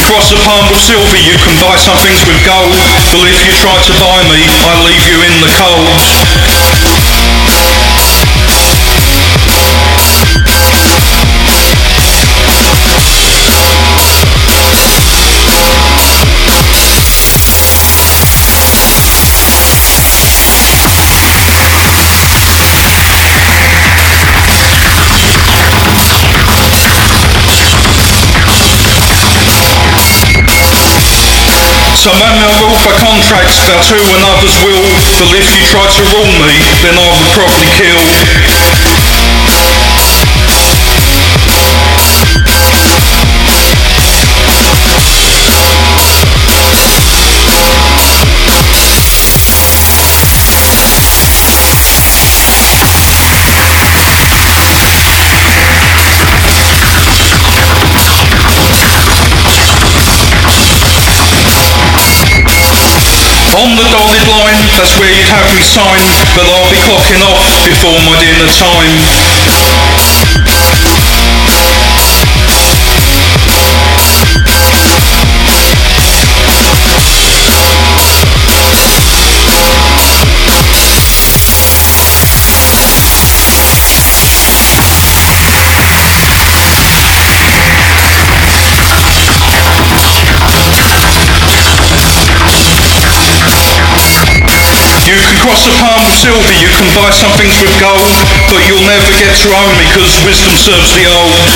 cross a palm with silver, you can buy some things with gold. But if you try to buy me, I leave you in the cold. Some men are ruled by contracts that who and others will, but if you try to rule me, then I will probably kill. On the dotted line, that's where you'd have me sign, but I'll be clocking off before my dinner time. You can cross a palm with silver, you can buy some things with gold, but you'll never get to own me, cause wisdom serves the old.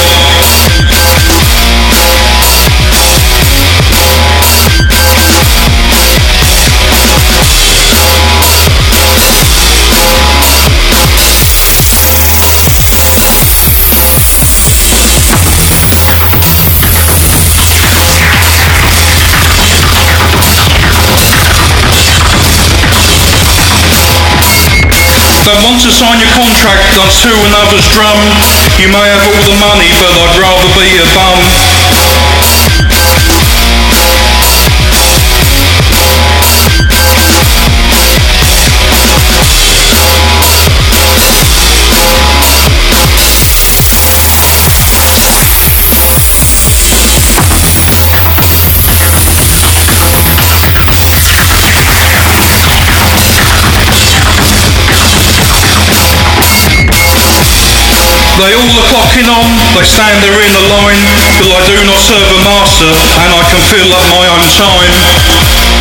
Don't want to sign your contract, dance to another's drum. You may have all the money, but I'd rather be a bum. They all are clocking on, they stand there in a line, but I do not serve a master, and I can fill up my own time.